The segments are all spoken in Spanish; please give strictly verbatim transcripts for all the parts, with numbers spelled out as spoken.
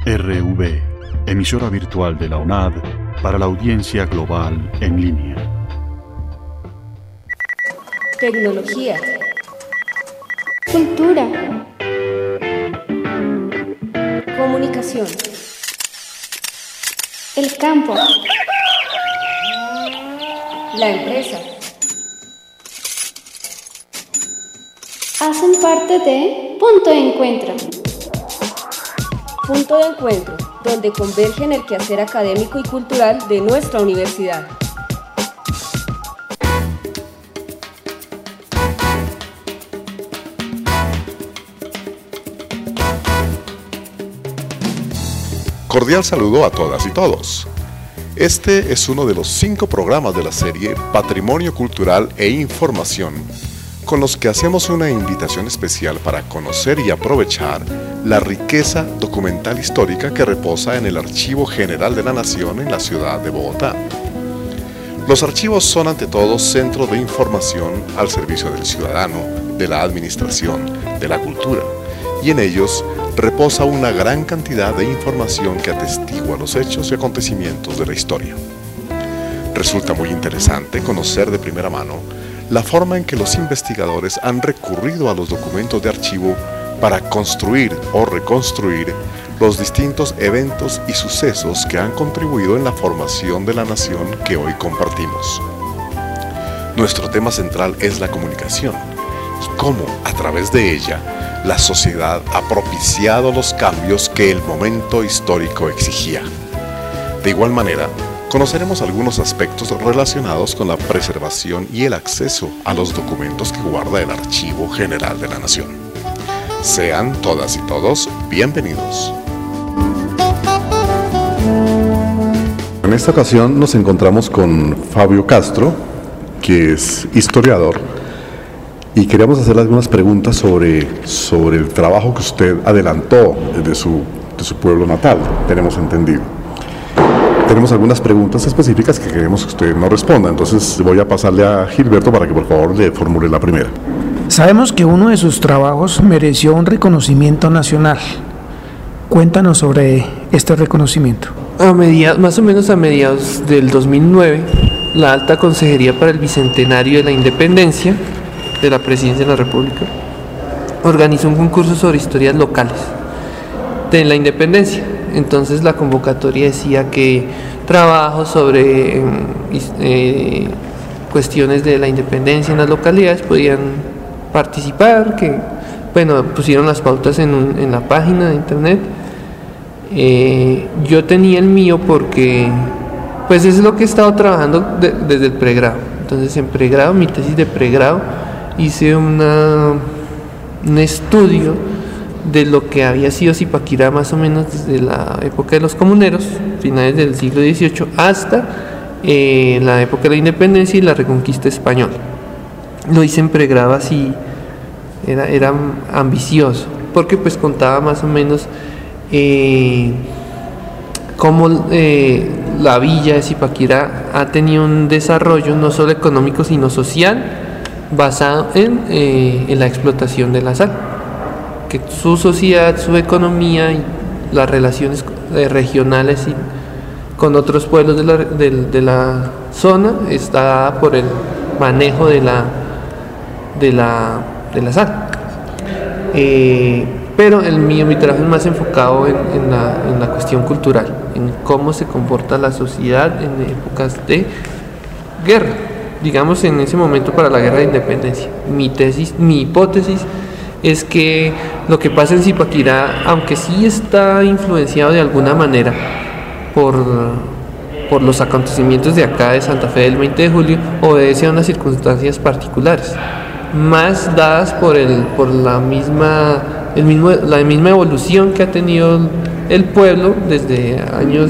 R V, emisora virtual de la UNAD para la audiencia global en línea. Tecnología. Cultura. Comunicación. El campo. La empresa. Hacen parte de Punto de Encuentro. Punto de Encuentro, donde convergen el quehacer académico y cultural de nuestra universidad. Cordial saludo a todas y todos. Este es uno de los cinco programas de la serie Patrimonio Cultural e Información, con los que hacemos una invitación especial para conocer y aprovechar la riqueza documental histórica que reposa en el Archivo General de la Nación en la ciudad de Bogotá. Los archivos son ante todo centros de información al servicio del ciudadano, de la administración, de la cultura, y en ellos reposa una gran cantidad de información que atestigua los hechos y acontecimientos de la historia. Resulta muy interesante conocer de primera mano la forma en que los investigadores han recurrido a los documentos de archivo para construir o reconstruir los distintos eventos y sucesos que han contribuido en la formación de la nación que hoy compartimos. Nuestro tema central es la comunicación y cómo, a través de ella, la sociedad ha propiciado los cambios que el momento histórico exigía. De igual manera, conoceremos algunos aspectos relacionados con la preservación y el acceso a los documentos que guarda el Archivo General de la Nación. Sean todas y todos bienvenidos. En esta ocasión nos encontramos con Fabio Castro, que es historiador, y queríamos hacerle algunas preguntas sobre, sobre el trabajo que usted adelantó desde su, de su pueblo natal, tenemos entendido. Tenemos algunas preguntas específicas que queremos que usted nos responda, entonces voy a pasarle a Gilberto para que por favor le formule la primera. Sabemos que uno de sus trabajos mereció un reconocimiento nacional. Cuéntanos sobre este reconocimiento. A mediados, más o menos a mediados del dos mil nueve, la Alta Consejería para el Bicentenario de la Independencia de la Presidencia de la República organizó un concurso sobre historias locales de la independencia. Entonces la convocatoria decía que trabajos sobre eh, cuestiones de la independencia en las localidades podían participar, que bueno, pusieron las pautas en, un, en la página de internet. Eh, yo tenía el mío porque pues es lo que he estado trabajando de, desde el pregrado. Entonces en pregrado, mi tesis de pregrado, hice una, un estudio de lo que había sido Zipaquirá más o menos desde la época de los comuneros, finales del siglo dieciocho, hasta eh, la época de la independencia y la reconquista española. Lo hice en pregrado así, era, era ambicioso, porque pues contaba más o menos eh, cómo eh, la villa de Zipaquirá ha tenido un desarrollo no solo económico sino social, basado en, eh, en la explotación de la sal, que su sociedad, su economía y las relaciones eh, regionales y con otros pueblos de la, de, de la zona está dada por el manejo de la, de la, de la sal. Eh, pero el mío, mi trabajo es más enfocado en, en, la, en la cuestión cultural, en cómo se comporta la sociedad en épocas de guerra, digamos en ese momento para la guerra de independencia. Mi tesis, mi hipótesis es que lo que pasa en Zipaquirá, aunque sí está influenciado de alguna manera por, por los acontecimientos de acá de Santa Fe del veinte de julio, obedece a unas circunstancias particulares, más dadas por, el, por la, misma, el mismo, la misma evolución que ha tenido el pueblo desde años,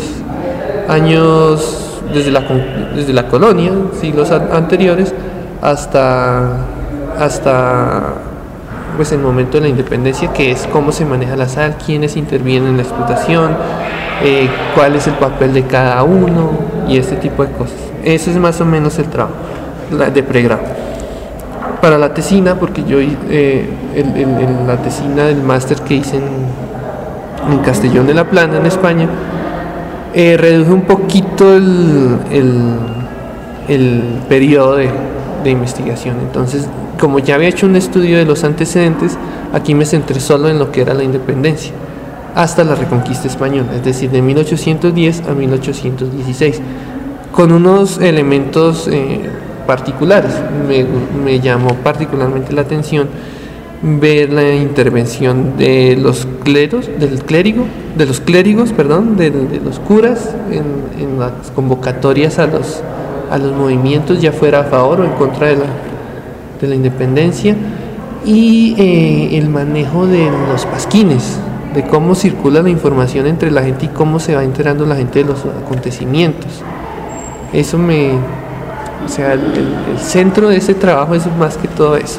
años desde la, desde la colonia, siglos anteriores, hasta, hasta pues el momento de la independencia, que es cómo se maneja la sal, quiénes intervienen en la explotación, eh, cuál es el papel de cada uno y este tipo de cosas. Ese es más o menos el trabajo de pregrado. Para la tesina, porque yo eh, el, el, el, la tesina del máster que hice en, en Castellón de la Plana, en España, eh, reduje un poquito el, el, el periodo de, de investigación. Entonces, como ya había hecho un estudio de los antecedentes, aquí me centré solo en lo que era la independencia, hasta la Reconquista Española, es decir, de mil ochocientos diez a mil ochocientos dieciséis, con unos elementos eh, particulares. Me, me llamó particularmente la atención ver la intervención de los cleros, del clérigo, de los clérigos, perdón, de, de los curas en, en las convocatorias a los, a los movimientos, ya fuera a favor o en contra de la, de la independencia, y eh, el manejo de los pasquines, de cómo circula la información entre la gente y cómo se va enterando la gente de los acontecimientos. Eso me, o sea, el, el centro de ese trabajo es más que todo eso.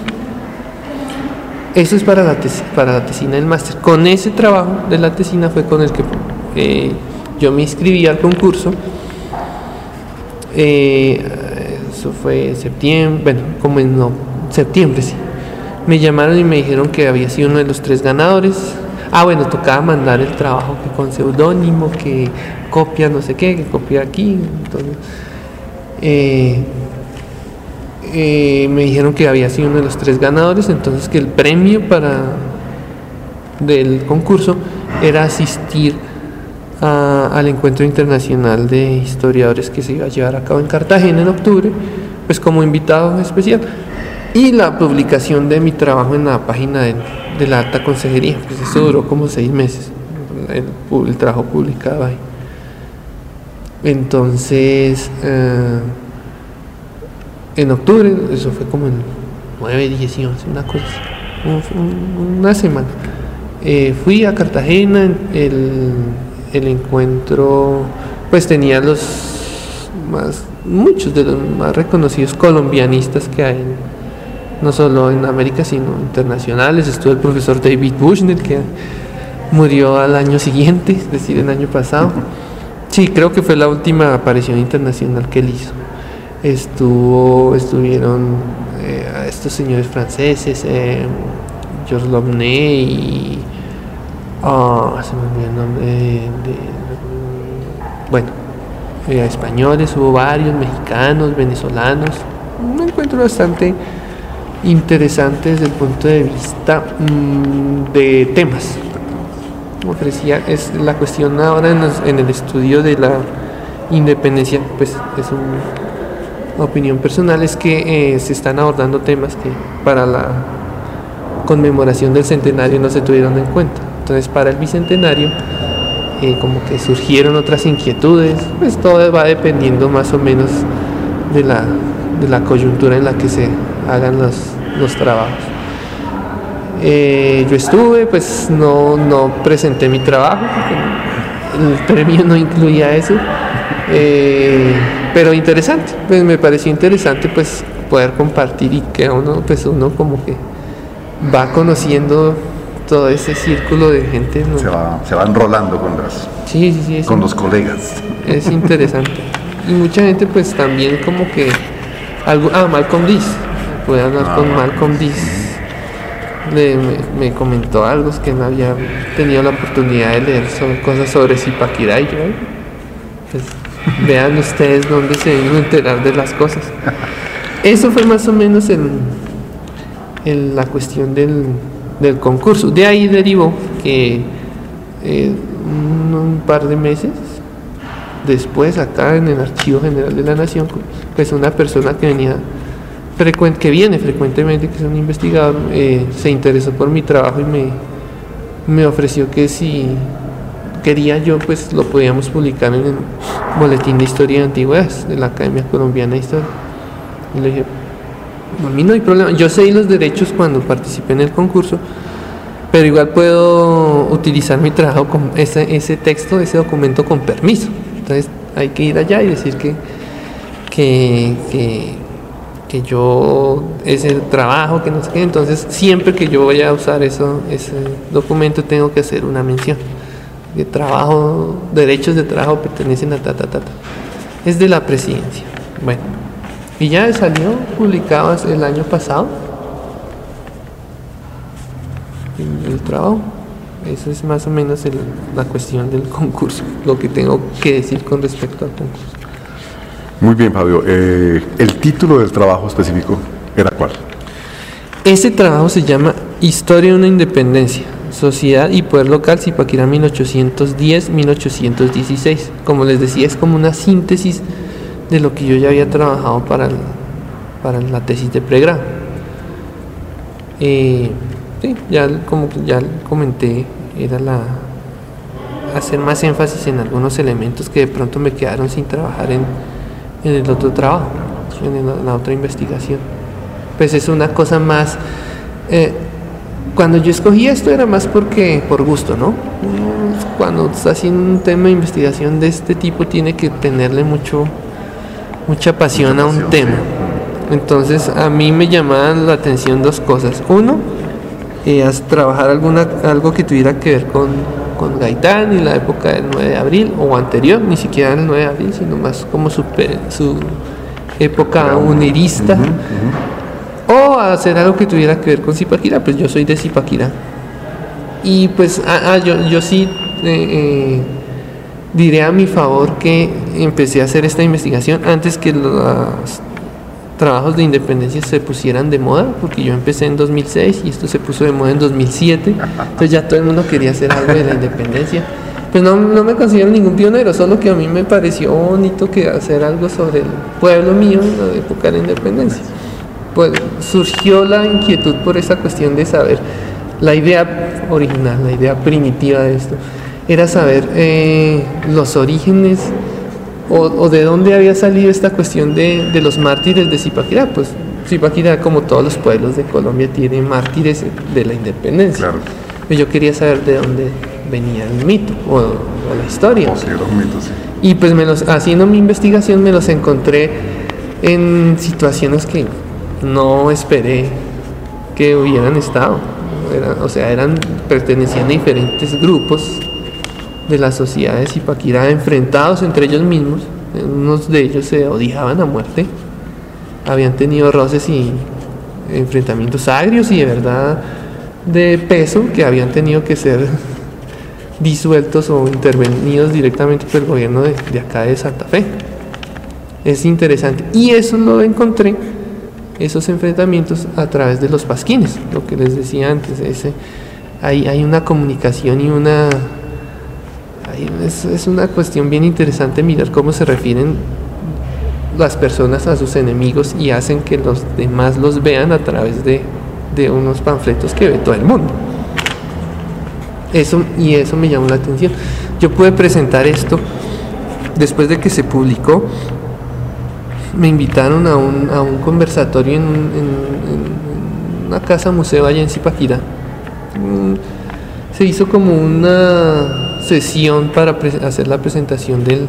Eso es para la, tes, para la tesina del máster. Con ese trabajo de la tesina fue con el que eh, yo me inscribí al concurso. Eh, eso fue en septiembre, bueno, como en no, septiembre, sí. Me llamaron y me dijeron que había sido uno de los tres ganadores. Ah, bueno, tocaba mandar el trabajo que con seudónimo, que copia no sé qué, que copia aquí. Entonces, eh, Eh, me dijeron que había sido uno de los tres ganadores, entonces que el premio para del concurso era asistir a, al encuentro internacional de historiadores que se iba a llevar a cabo en Cartagena en octubre, pues como invitado especial, y la publicación de mi trabajo en la página de, de la alta consejería. Pues eso duró como seis meses, el, el trabajo publicado ahí. Entonces eh, en octubre, eso fue como en nueve, diez y once, una cosa, un, una semana. Eh, fui a Cartagena, el, el encuentro, pues tenía los más, muchos de los más reconocidos colombianistas que hay, no solo en América, sino internacionales. Estuvo el profesor David Bushnell, que murió al año siguiente, es decir, el año pasado. Sí, creo que fue la última aparición internacional que él hizo. Estuvo, estuvieron eh, estos señores franceses, eh, Georges Launay y oh, se me olvidó el nombre de, de bueno, eh, españoles, hubo varios, mexicanos, venezolanos. Un encuentro bastante interesante desde el punto de vista mmm, de temas. Ofrecía, es la cuestión ahora en, los, en el estudio de la independencia, pues es un opinión personal, es que eh, se están abordando temas que para la conmemoración del centenario no se tuvieron en cuenta. Entonces, para el bicentenario eh, como que surgieron otras inquietudes. Pues todo va dependiendo más o menos de la, de la coyuntura en la que se hagan los, los trabajos. Eh, yo estuve, pues no, no presenté mi trabajo, el premio no incluía eso. Eh, pero interesante, pues me pareció interesante pues poder compartir, y que uno pues uno como que va conociendo todo ese círculo de gente, ¿no? se va se va enrolando con las sí, sí, sí, con un, los colegas. Es interesante. Y mucha gente pues también como que algo, ah Malcolm Dees, pude hablar ah, con Malcolm Dees. Le, me, me comentó algo que no había tenido la oportunidad de leer sobre cosas sobre Zipaquirá, y yo, pues vean ustedes dónde se deben enterar de las cosas. Eso fue más o menos el, el, la cuestión del, del concurso. De ahí derivó que eh, un, un par de meses después, acá en el Archivo General de la Nación, pues una persona que venía frecuente, que viene frecuentemente, que es un investigador, eh, se interesó por mi trabajo y me, me ofreció que si quería yo, pues lo podíamos publicar en el Boletín de Historia de Antigüedades de la Academia Colombiana de Historia. Y le dije, a mí no hay problema, yo cedí los derechos cuando participé en el concurso, pero igual puedo utilizar mi trabajo con ese, ese texto, ese documento con permiso. Entonces hay que ir allá y decir que que, que, que yo, ese trabajo, que no sé qué. Entonces siempre que yo voy a usar eso, ese documento, tengo que hacer una mención de trabajo, derechos de trabajo pertenecen a ta, ta, ta, ta. Es de la presidencia. Bueno, y ya salió publicado el año pasado el, el trabajo. Esa es más o menos el, la cuestión del concurso, lo que tengo que decir con respecto al concurso. Muy bien, Fabio. Eh, ¿El título del trabajo específico era cuál? Ese trabajo se llama Historia de una Independencia, Sociedad y Poder Local Zipaquirá mil ochocientos diez a mil ochocientos dieciséis. Como les decía, es como una síntesis de lo que yo ya había trabajado para, el, para la tesis de pregrado. Eh, sí, ya como ya comenté, era la hacer más énfasis en algunos elementos que de pronto me quedaron sin trabajar en, en el otro trabajo, en, el, en la otra investigación. Pues es una cosa más, eh, cuando yo escogí esto era más porque por gusto, ¿no? Cuando está haciendo un tema de investigación de este tipo tiene que tenerle mucho mucha pasión a un tema. Entonces a mí me llamaban la atención dos cosas. Uno, eh, trabajar alguna, algo que tuviera que ver con, con Gaitán y la época del nueve de abril o anterior, ni siquiera el nueve de abril, sino más como su, su época unirista. Uh-huh, uh-huh. O hacer algo que tuviera que ver con Zipaquirá, pues yo soy de Zipaquirá. Y pues ah, ah, yo, yo sí eh, eh, diré a mi favor que empecé a hacer esta investigación antes que los trabajos de independencia se pusieran de moda, porque yo empecé en dos mil seis y esto se puso de moda en dos mil siete, entonces ya todo el mundo quería hacer algo de la independencia. Pues no, no me considero ningún pionero, solo que a mí me pareció bonito que hacer algo sobre el pueblo mío en la época de la independencia. Pues surgió la inquietud por esa cuestión de saber, la idea original, la idea primitiva de esto, era saber eh, los orígenes o, o de dónde había salido esta cuestión de, de los mártires de Zipaquirá. Pues Zipaquirá, como todos los pueblos de Colombia, tiene mártires de la independencia. Claro. Pues yo quería saber de dónde venía el mito o, o la historia. O sí, los mitos, sí. Y pues me los, haciendo mi investigación me los encontré en situaciones que no esperé que hubieran estado. Era, o sea, eran, pertenecían a diferentes grupos de la sociedad de Zipaquirá, enfrentados entre ellos mismos. Unos de ellos se odiaban a muerte, habían tenido roces y enfrentamientos agrios y de verdad de peso, que habían tenido que ser disueltos o intervenidos directamente por el gobierno de, de acá de Santa Fe. Es interesante, y eso lo encontré, esos enfrentamientos, a través de los pasquines, lo que les decía antes. Ese, hay, hay una comunicación y una hay, es, es una cuestión bien interesante mirar cómo se refieren las personas a sus enemigos y hacen que los demás los vean a través de, de unos panfletos que ve todo el mundo. Eso, y eso me llamó la atención. Yo pude presentar esto después de que se publicó. Me invitaron a un, a un conversatorio en, un, en, en una casa museo allá en Zipaquirá. Se hizo como una sesión para pre- hacer la presentación del,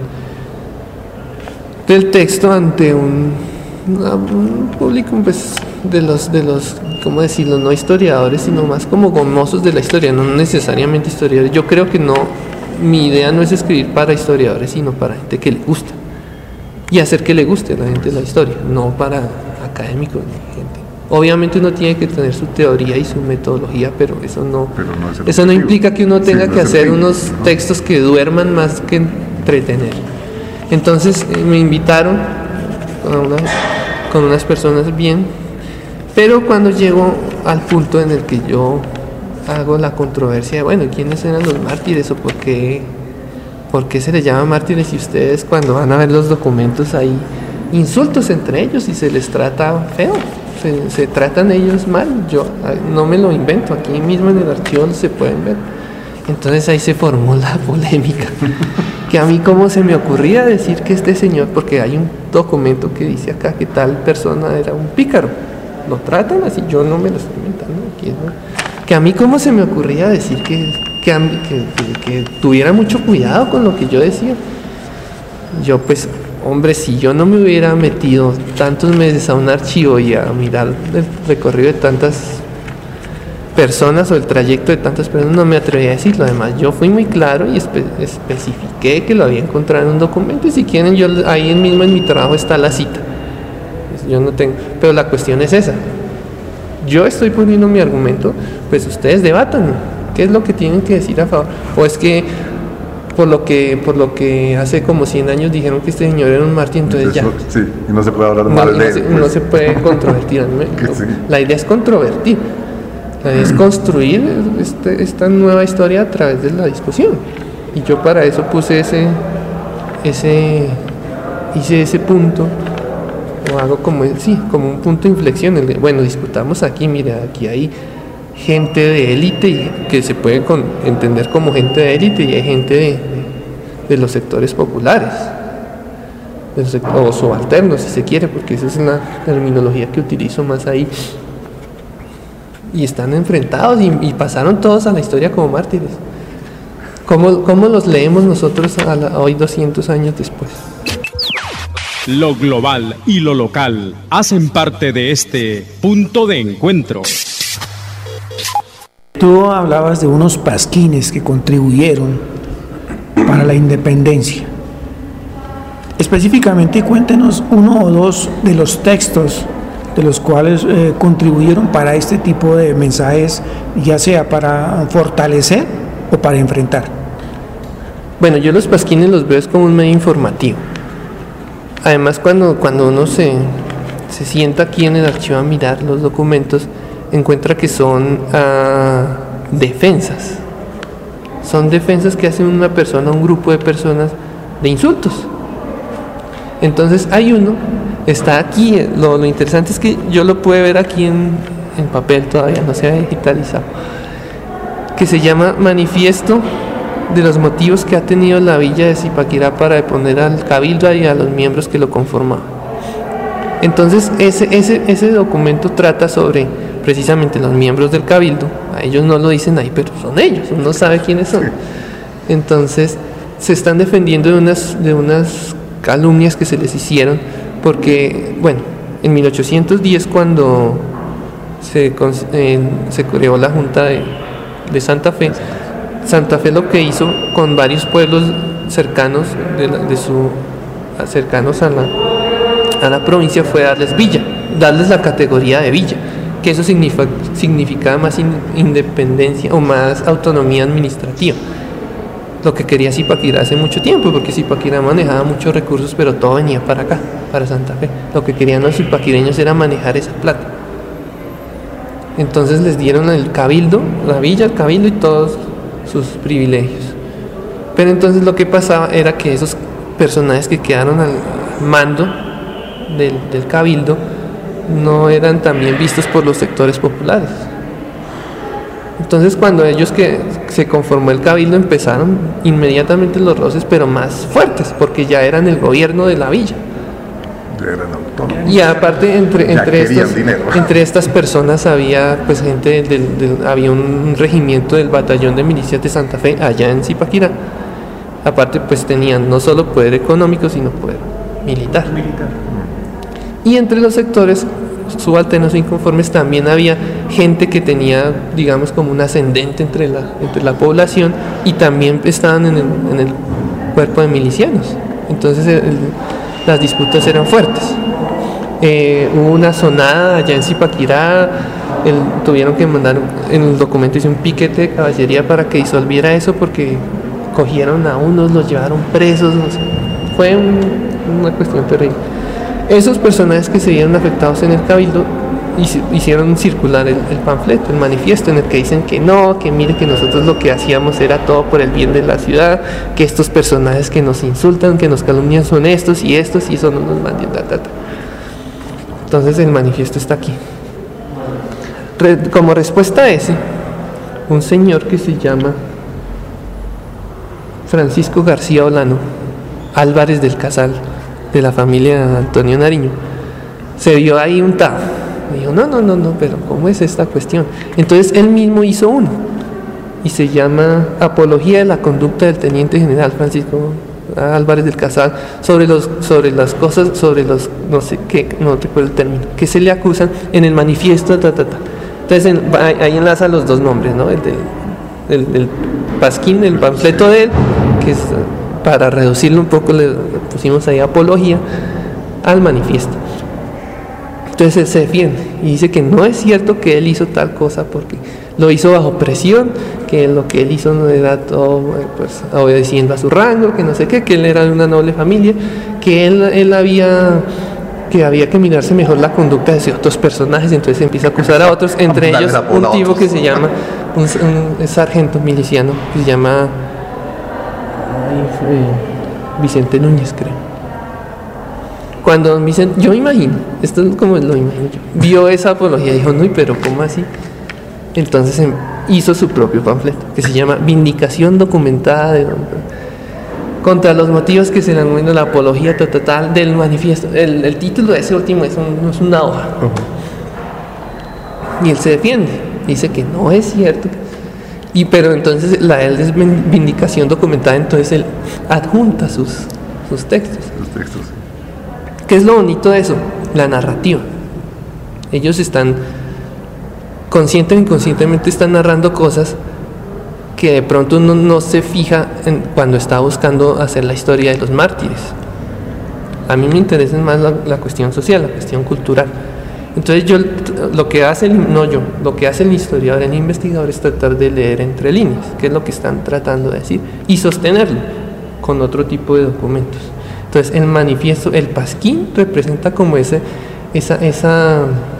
del texto ante un, un público, pues, de los, de los, ¿cómo decirlo? No historiadores, sino más como gomosos de la historia, no necesariamente historiadores. Yo creo que no, mi idea no es escribir para historiadores, sino para gente que le gusta. Y hacer que le guste a la gente la historia, no para académicos ni gente. Obviamente uno tiene que tener su teoría y su metodología, pero eso no, pero no es eso no implica que uno tenga sí, no que hacer objetivo, unos ¿no? textos que duerman más que entretener. Entonces eh, me invitaron a una, con unas personas bien, pero cuando llego al punto en el que yo hago la controversia de, bueno, ¿quiénes eran los mártires o por qué? ¿Por qué se les llama mártires si ustedes, cuando van a ver los documentos, hay insultos entre ellos y se les trata feo? Se, se tratan ellos mal. Yo no me lo invento, aquí mismo en el archivo se pueden ver. Entonces ahí se formó la polémica. Que a mí, ¿cómo se me ocurría decir que este señor, porque hay un documento que dice acá que tal persona era un pícaro? Lo tratan así, yo no me lo estoy inventando. Aquí, ¿no? Que a mí, ¿cómo se me ocurría decir que... Que, que, que, que tuviera mucho cuidado con lo que yo decía? Yo pues, hombre, si yo no me hubiera metido tantos meses a un archivo y a mirar el recorrido de tantas personas o el trayecto de tantas personas, no me atreví a decirlo. Además, yo fui muy claro y espe- especifiqué que lo había encontrado en un documento, y si quieren, yo ahí mismo en mi trabajo está la cita. Pues yo no tengo, pero la cuestión es esa. Yo estoy poniendo mi argumento, pues ustedes debatan. ¿Qué es lo que tienen que decir a favor? O es que por lo que por lo que hace como cien años dijeron que este señor era un mártir, entonces ya. Sí, y no se puede hablar No, mal no de él. se, pues. no se puede controvertir. ¿no? Sí. La idea es controvertir. La idea es construir este, esta nueva historia a través de la discusión. Y yo para eso puse ese, ese, hice ese punto, o hago como, sí, como un punto de inflexión. El de, bueno, discutamos aquí, mira, aquí hay gente de élite y que se puede con, entender como gente de élite y hay gente de, de, de los sectores populares, de los, o subalternos si se quiere, porque esa es una terminología que utilizo más ahí, y están enfrentados y, y pasaron todos a la historia como mártires. ¿Cómo, cómo los leemos nosotros a la, hoy doscientos años después? Lo global y lo local hacen parte de este punto de encuentro. Tú hablabas de unos pasquines que contribuyeron para la independencia. Específicamente, cuéntenos uno o dos de los textos de los cuales eh, contribuyeron para este tipo de mensajes, ya sea para fortalecer o para enfrentar. Bueno, yo los pasquines los veo es como un medio informativo. Además, cuando, cuando uno se, se sienta aquí en el archivo a mirar los documentos, encuentra que son uh, defensas. Son defensas que hacen una persona, un grupo de personas, de insultos. Entonces hay uno, está aquí, lo, lo interesante es que yo lo puedo ver aquí en, en papel, todavía no se ha digitalizado, que se llama Manifiesto de los motivos que ha tenido la villa de Zipaquirá para deponer al cabildo y a los miembros que lo conformaban. Entonces ese, ese, ese documento trata sobre precisamente los miembros del cabildo. A ellos no lo dicen ahí, pero son ellos, uno sabe quiénes son. Entonces se están defendiendo de unas, de unas calumnias que se les hicieron, porque, bueno, en mil ochocientos diez, cuando se, eh, se creó la Junta de, de Santa Fe, Santa Fe lo que hizo con varios pueblos cercanos de, la, de su cercanos a la, a la provincia fue darles villa, darles la categoría de villa, que eso significa, significaba más in, independencia o más autonomía administrativa. Lo que quería Zipaquirá hace mucho tiempo, porque Zipaquirá manejaba muchos recursos, pero todo venía para acá, para Santa Fe. Lo que querían los zipaquireños era manejar esa plata. Entonces les dieron el cabildo, la villa, el cabildo y todos sus privilegios. Pero entonces lo que pasaba era que esos personajes que quedaron al mando del, del cabildo no eran también vistos por los sectores populares. Entonces cuando ellos que se conformó el cabildo empezaron inmediatamente los roces, pero más fuertes, porque ya eran el gobierno de la villa. Ya eran autónomos. Y aparte entre, entre, estas, dinero. entre estas personas había pues gente del, del, había un regimiento del batallón de milicias de Santa Fe allá en Zipaquirá. Aparte pues tenían no solo poder económico, sino poder militar. militar. Y entre los sectores subalternos e inconformes también había gente que tenía, digamos, como un ascendente entre la, entre la población, y también estaban en el, en el cuerpo de milicianos. Entonces el, el, las disputas eran fuertes. Eh, hubo una sonada allá en Zipaquirá, el, tuvieron que mandar, en el documento dice un piquete de caballería para que disolviera eso, porque cogieron a unos, los llevaron presos, no sé. Fue un, una cuestión terrible. Esos personajes que se vieron afectados en el cabildo hicieron circular el, el panfleto, el manifiesto, en el que dicen que no, que mire que nosotros lo que hacíamos era todo por el bien de la ciudad, que estos personajes que nos insultan, que nos calumnian son estos y estos, y eso no nos mandan, ta, ta, ta. Entonces el manifiesto está aquí. Re, como respuesta a ese, un señor que se llama Francisco García Olano Álvarez del Casal, de la familia Antonio Nariño, se vio ahí untado. Me dijo, no, no, no, no, pero ¿cómo es esta cuestión? Entonces él mismo hizo uno, y se llama Apología de la conducta del Teniente General Francisco Álvarez del Casal, sobre los, sobre las cosas, sobre los, no sé qué, no recuerdo el término, que se le acusan en el manifiesto, ta, ta, ta. Entonces en, ahí enlaza los dos nombres, ¿no? El del el, el pasquín, el panfleto de él, que es, para reducirlo un poco, le pusimos ahí apología al manifiesto. Entonces él se defiende y dice que no es cierto que él hizo tal cosa, porque lo hizo bajo presión, que lo que él hizo no era todo pues obedeciendo a su rango, que no sé qué, que él era de una noble familia, que él, él había que había que mirarse mejor la conducta de otros personajes, entonces empieza a acusar a otros, entre ellos un tipo que se llama, un, un sargento miliciano, que se llama ay, Vicente Núñez, creo. Cuando Vicente, yo me imagino, esto es como lo imagino yo, vio esa apología y dijo, no, pero ¿cómo así? Entonces hizo su propio panfleto, que se llama Vindicación documentada de contra los motivos que se le han la apología total del manifiesto. El, el título de ese último es, un, es una hoja. Uh-huh. Y él se defiende, dice que no es cierto. Y pero entonces la él es vindicación documentada, entonces él adjunta sus, sus textos. Sus textos. ¿Qué es lo bonito de eso? La narrativa. Ellos están consciente o inconscientemente están narrando cosas que de pronto uno no se fija en cuando está buscando hacer la historia de los mártires. A mí me interesa más la, la cuestión social, la cuestión cultural. Entonces yo lo que hace el, no yo, lo que hace el historiador, el investigador es tratar de leer entre líneas, qué es lo que están tratando de decir y sostenerlo con otro tipo de documentos. Entonces el manifiesto, el pasquín representa como ese, esa, esa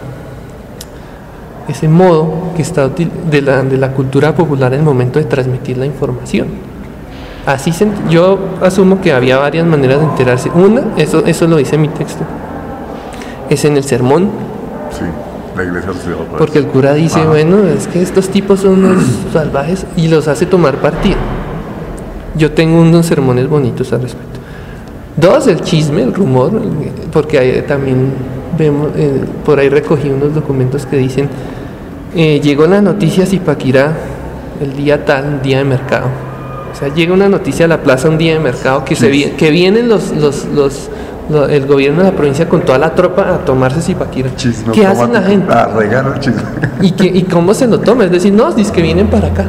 ese modo que está de la, de la cultura popular en el momento de transmitir la información. Así se, yo asumo que había varias maneras de enterarse. Una, eso, eso lo dice mi texto, es en el sermón. Sí, la iglesia lo estudió, pues. Porque el cura dice, ah. bueno, es que estos tipos son unos salvajes y los hace tomar partido. Yo tengo unos sermones bonitos al respecto. Dos, el chisme, el rumor, porque hay, también vemos, eh, por ahí recogí unos documentos que dicen, eh, llegó la noticia a Zipaquirá el día tal, día de mercado. O sea, llega una noticia a la plaza un día de mercado que, sí. se, que vienen los, los, los, los, el gobierno de la provincia con toda la tropa a tomarse Zipaquirá. Chisme, ¿qué hace la gente? A regar el chisme. ¿Y, que, ¿Y cómo se lo toma? Es decir, no, dice que vienen para acá.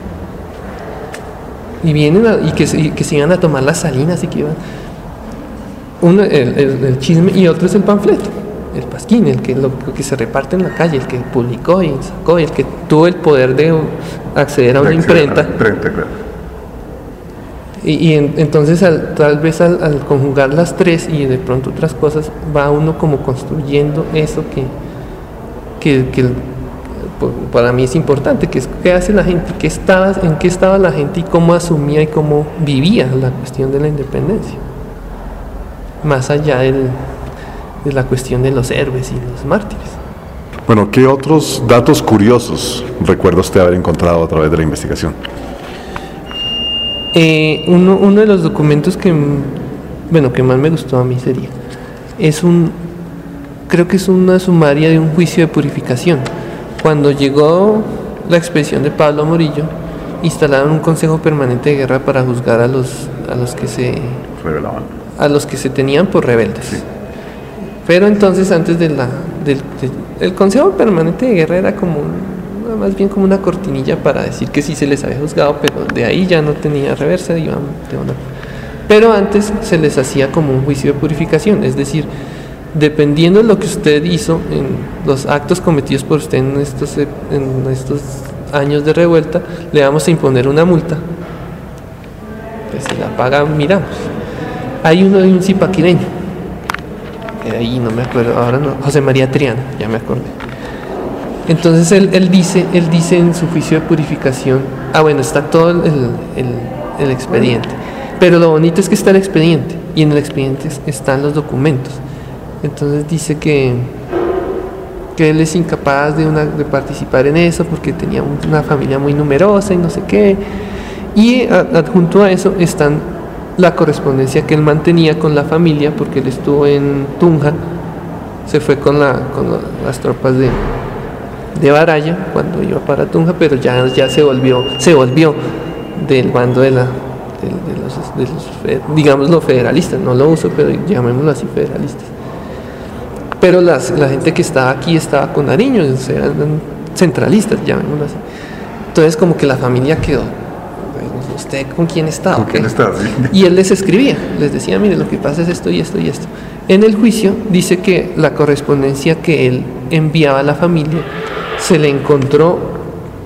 Y vienen a, y, que, y que se iban a tomar las salinas y que iban... Uno, el, el, el chisme, y otro es el panfleto, el pasquín, el que, lo, lo que se reparte en la calle, el que publicó y sacó, y el que tuvo el poder de acceder a una imprenta. imprenta claro. Y, y en, entonces al, tal vez al, al conjugar las tres y de pronto otras cosas, va uno como construyendo eso que, que, que para mí es importante, que es qué hace la gente, qué estaba, en qué estaba la gente y cómo asumía y cómo vivía la cuestión de la independencia. Más allá del, de la cuestión de los héroes y los mártires. Bueno, ¿qué otros datos curiosos recuerda usted haber encontrado a través de la investigación? Eh, uno, uno de los documentos que, bueno, que más me gustó a mí sería, es un, creo que es una sumaria de un juicio de purificación. Cuando llegó la expedición de Pablo Morillo, instalaron un consejo permanente de guerra para juzgar a los, a los que se rebelaban. a los que se tenían por rebeldes. Sí. Pero entonces antes de la del de, el Consejo Permanente de Guerra era como un, más bien como una cortinilla para decir que sí se les había juzgado, pero de ahí ya no tenía reversa, digamos, de una. Pero antes se les hacía como un juicio de purificación, es decir, dependiendo de lo que usted hizo en los actos cometidos por usted en estos en estos años de revuelta, le vamos a imponer una multa. Pues si la paga, miramos. Hay uno de un zipaquireño, que ahí no me acuerdo, ahora no, José María Triana, ya me acordé. Entonces él, él dice, él dice en su juicio de purificación, ah bueno, está todo el, el, el expediente, pero lo bonito es que está el expediente, y en el expediente están los documentos. Entonces dice que, que él es incapaz de, una, de participar en eso, porque tenía una familia muy numerosa y no sé qué, y adjunto a eso están la correspondencia que él mantenía con la familia, porque él estuvo en Tunja, se fue con, la, con las tropas de, de Baraya cuando iba para Tunja, pero ya, ya se volvió se volvió del bando de la de, de los, de los digamos los federalistas, no lo uso, pero llamémoslo así, federalistas. Pero las, la gente que estaba aquí estaba con Nariño, o sea, eran centralistas, llamémoslo así. Entonces como que la familia quedó, ¿usted con quién está? ¿Con quién está? Sí. Y él les escribía, les decía, mire, lo que pasa es esto y esto y esto. En el juicio dice que la correspondencia que él enviaba a la familia se le encontró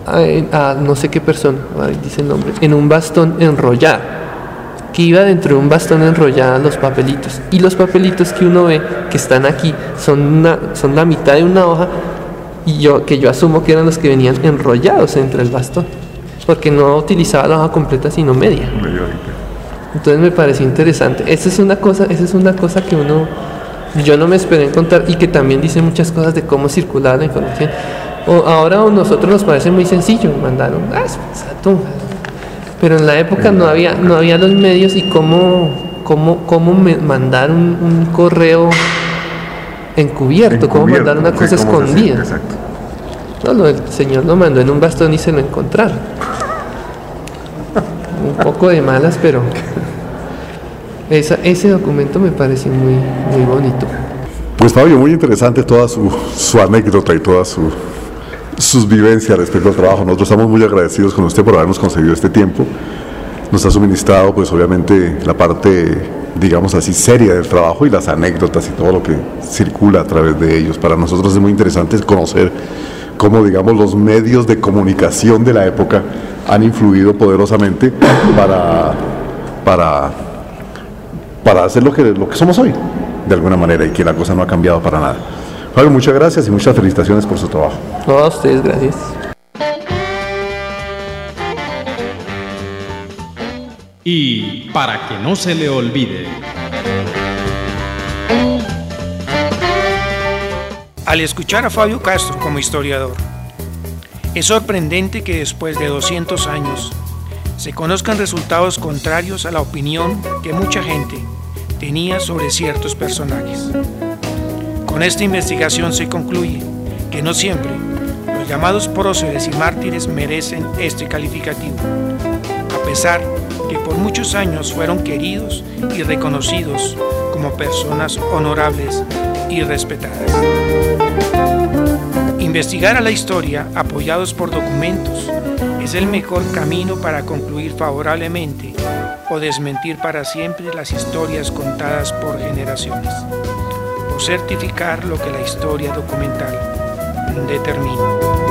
a, a no sé qué persona, ahí dice el nombre, en un bastón enrollado, que iba dentro de un bastón enrollado los papelitos, y los papelitos que uno ve que están aquí son, una, son la mitad de una hoja, y yo, que yo asumo que eran los que venían enrollados entre el bastón, porque no utilizaba la hoja completa sino media. Entonces me pareció interesante. Esa es una cosa, esa es una cosa que uno, yo no me esperé encontrar, y que también dice muchas cosas de cómo circulaba la información. O, ahora a nosotros nos parece muy sencillo, mandaron, ah, tú. Pero en la época no había, no había los medios, y cómo, cómo, cómo me mandar un, un correo encubierto, encubierto, cómo mandar una cosa sí, escondida. Exacto. No, lo, el señor lo mandó en un bastón y se lo encontraron. Un poco de malas, pero esa, ese documento me pareció muy, muy bonito. Pues Fabio, muy interesante toda su, su anécdota y toda su, sus vivencias respecto al trabajo. Nosotros estamos muy agradecidos con usted por habernos concedido este tiempo. Nos ha suministrado, pues obviamente, la parte, digamos así, seria del trabajo y las anécdotas y todo lo que circula a través de ellos. Para nosotros es muy interesante conocer cómo, digamos, los medios de comunicación de la época han influido poderosamente para, para, para hacer lo que, lo que somos hoy, de alguna manera, y que la cosa no ha cambiado para nada. Fabio, muchas gracias y muchas felicitaciones por su trabajo. No, a ustedes, gracias. Y para que no se le olvide, al escuchar a Fabio Castro como historiador, es sorprendente que después de doscientos años se conozcan resultados contrarios a la opinión que mucha gente tenía sobre ciertos personajes. Con esta investigación se concluye que no siempre los llamados próceres y mártires merecen este calificativo, a pesar que por muchos años fueron queridos y reconocidos como personas honorables y respetadas. Investigar a la historia apoyados por documentos es el mejor camino para concluir favorablemente o desmentir para siempre las historias contadas por generaciones, o certificar lo que la historia documental determina.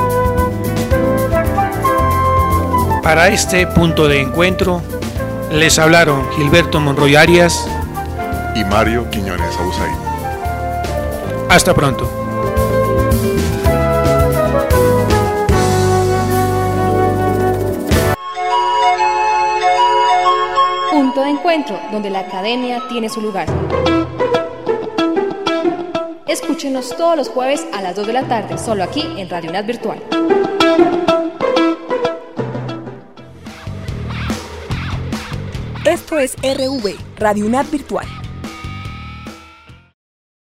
Para este punto de encuentro, les hablaron Gilberto Monroy Arias y Mario Quiñones Abusay. Hasta pronto. Punto de encuentro, donde la academia tiene su lugar. Escúchenos todos los jueves a las dos de la tarde, solo aquí en Radio UNAD Virtual. Esto es R V, Radio UNAD Virtual.